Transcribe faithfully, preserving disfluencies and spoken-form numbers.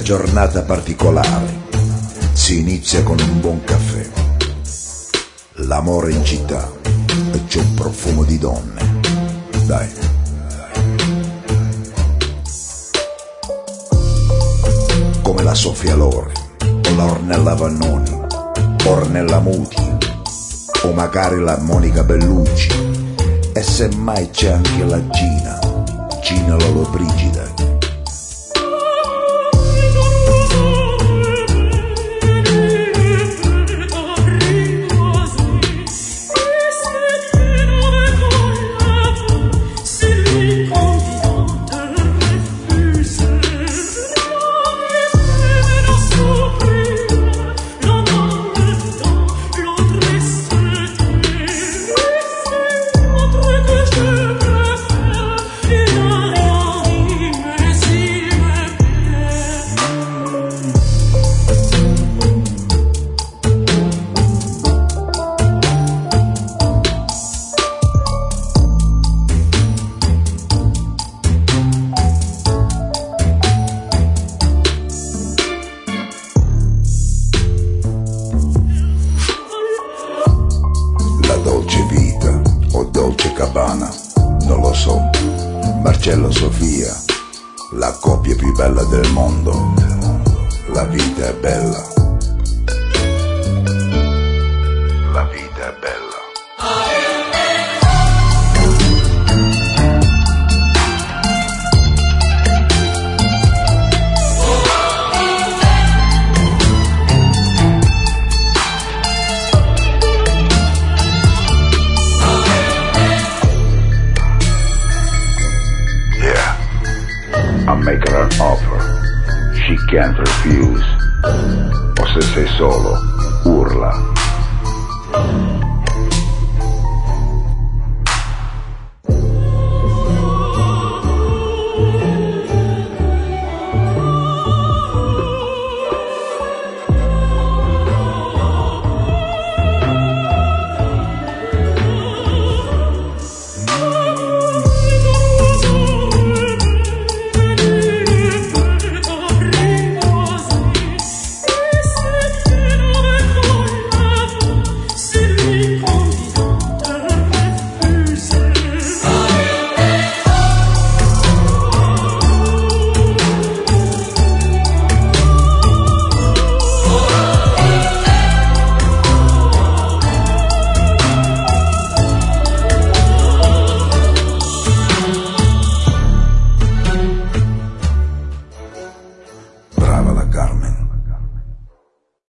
giornata particolare si inizia con un buon caffè. L'amore in città e c'è un profumo di donne. Dai. Come la Sofia Loren, o la Ornella Vannoni, Ornella Muti, o magari la Monica Bellucci, e semmai c'è anche la Gina, Gina Lollobrigida. Dolce vita o dolce cabana, non lo so. Marcello Sofia, la coppia più bella del mondo. La vita è bella. La vita è bella. I make her an offer, she can't refuse. O se sei solo, urla.